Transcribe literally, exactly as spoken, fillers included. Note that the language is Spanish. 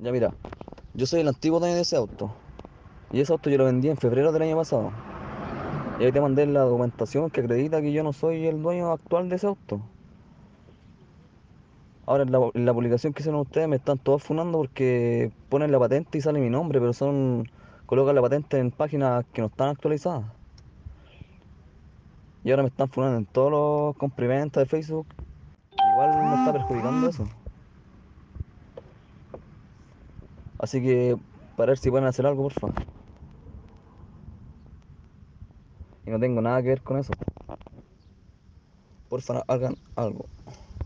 Ya mira, yo soy el antiguo dueño de ese auto. Y ese auto yo lo vendí en febrero del año pasado. Y ahí te mandé la documentación que acredita que yo no soy el dueño actual de ese auto. Ahora en la, en la publicación que hicieron ustedes me están todos funando porque ponen la patente y sale mi nombre, pero son colocan la patente en páginas que no están actualizadas. Y ahora me están funando en todos los comprimentas de Facebook. Igual me está perjudicando eso. Así que para ver si pueden hacer algo, porfa. Y no tengo nada que ver con eso. Porfa, hagan algo.